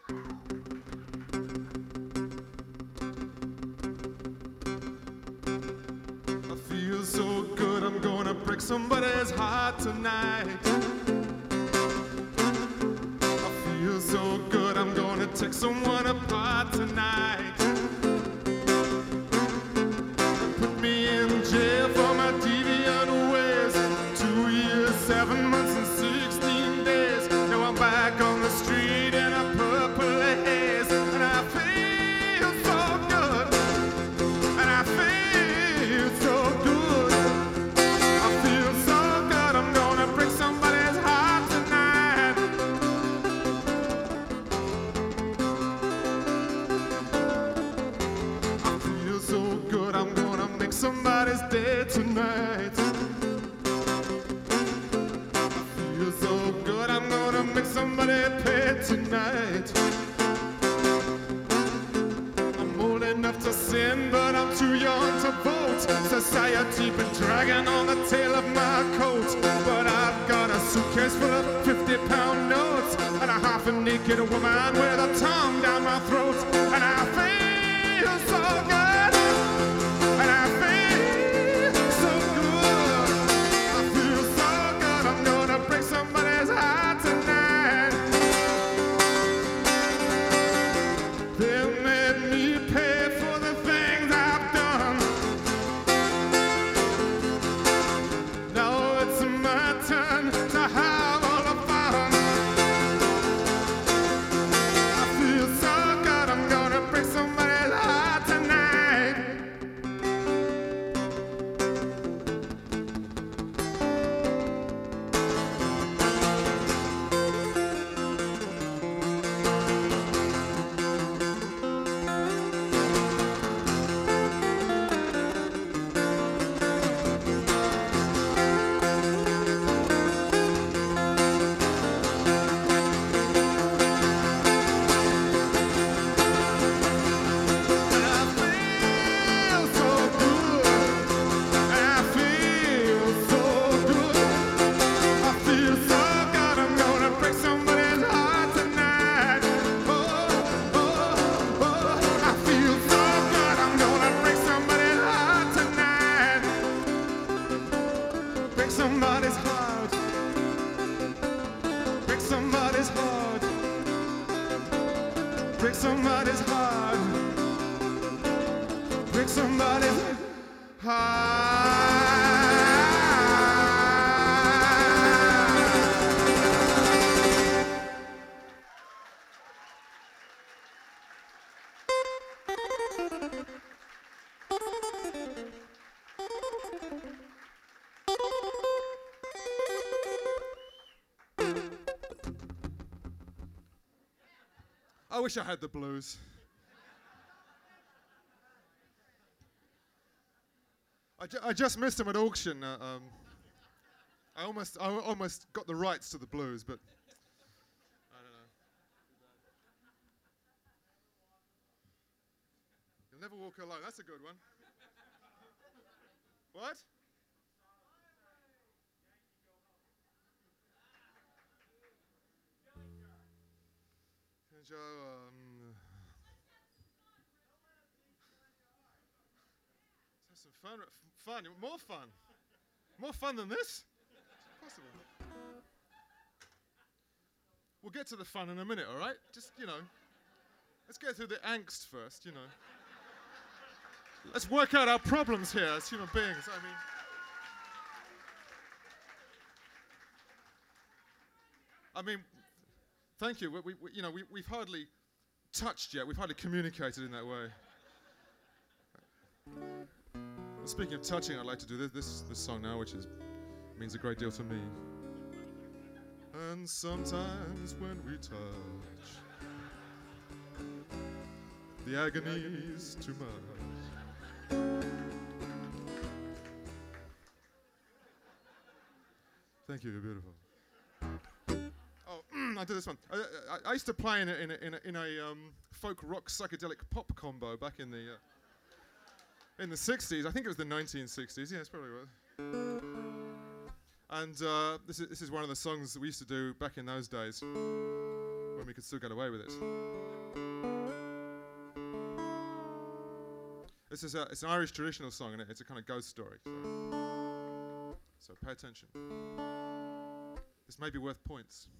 I feel so good, I'm gonna break somebody's heart tonight. I feel so good, I'm gonna take someone apart tonight. Put me in jail for my deviant ways. 2 years, 7 months and 16 days. Now I'm back on the street in a purple haze. And I feel so good. And I feel so good. I feel so good, I'm gonna break somebody's heart tonight. I feel so good, I'm gonna make somebody's day tonight. I feel so good, I'm gonna make somebody pay tonight. I'm old enough to sin, but I'm too young to vote. Society been dragging on the tail of my coat. But I've got a suitcase full of 50-pound notes and a half-naked woman with a tongue down my throat. And I feel so good. And I feel so good. I feel so good, I'm gonna break somebody's heart tonight. They made me pay for the things I've done. Now it's my turn to have all the fun. I feel so good, I'm gonna break somebody's heart tonight. And I feel so good. And I feel so good. I feel so good, I'm gonna break somebody's heart tonight. Oh, oh, oh. I feel so good, I'm gonna break somebody's heart tonight. Break somebody's heart. Break somebody's heart. Break somebody's heart. Break somebody's I wish I had the blues. I just missed him at auction. I almost got the rights to the blues, but I don't know. You'll never walk alone. That's a good one. What? Joe, let's have some fun. Fun. More fun. More fun than this? Possible. We'll get to the fun in a minute, all right? Just, let's get through the angst first, Let's work out our problems here as human beings. I mean, thank you. We've hardly touched yet. We've hardly communicated in that way. Well, speaking of touching, I'd like to do this song now, which means a great deal to me. And sometimes when we touch, the agony's too much. Thank you. You're beautiful. Oh, I did this one. I used to play in a folk rock psychedelic pop combo back in the 60s. I think it was the 1960s. Yeah, it's probably right. And this is one of the songs that we used to do back in those days, when we could still get away with it. It's an Irish traditional song, and it's a kind of ghost story. So pay attention. This may be worth points.